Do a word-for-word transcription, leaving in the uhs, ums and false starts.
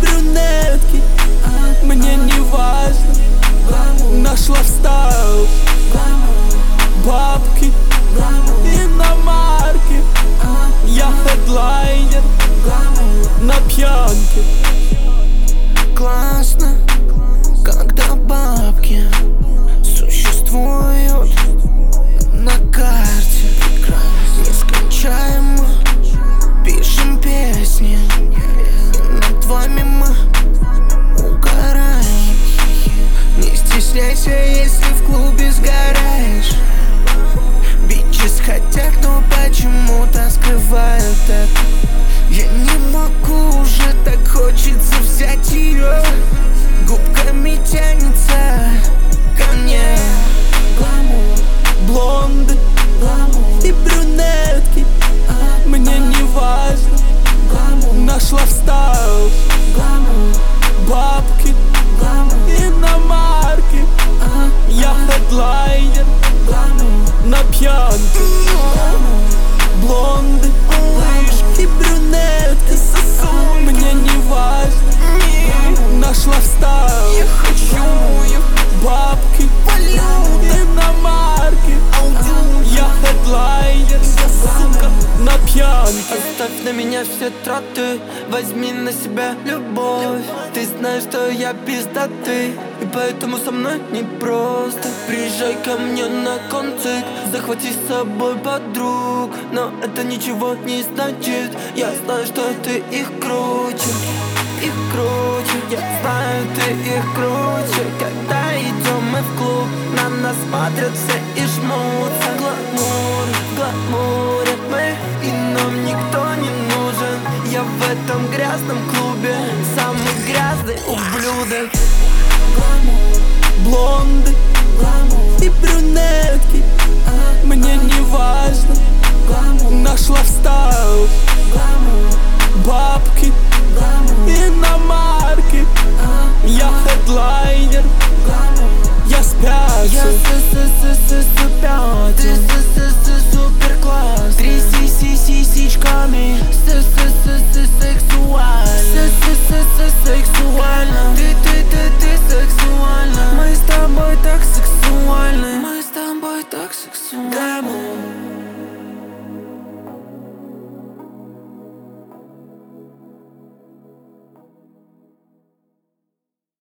брюнетки. Мне не важно, нашла в стайл бабки, иномарки. Я хедлайнер на пьянке. Классно, когда бабки существуют на карте. Нескончаемо пишем песни, и над вами мы угораем. Не стесняйся, если в клубе сгораешь. Бичес хотят, но почему-то скрывают это. Я не могу уже, так хочется взять ее. Губками тянется ко мне. Блонды и брюнетки. Мне не важно, нашла в стайл бабки, иномарки. Я хедлайнер на пьянке. Блонды и брюнетки. Мне не важно, нашла в стайл Я хочу бабки, иномарки. Я хедлайнер, сука, на пьянке. Оставь на меня все траты, возьми на себя любовь. Ты знаешь, что я пиздатый, и поэтому со мной непросто. Приезжай ко мне на концерт, захвати с собой подруг. Но это ничего не значит, я знаю, что ты их круче. Их круче, я знаю, ты их круче. Когда идем мы в клуб, на нас смотрят все и жмутся. Гламур, в гламуре мы, и нам никто не нужен. Я в этом грязном клубе самый грязный ублюдок. Блонды и брюнетки.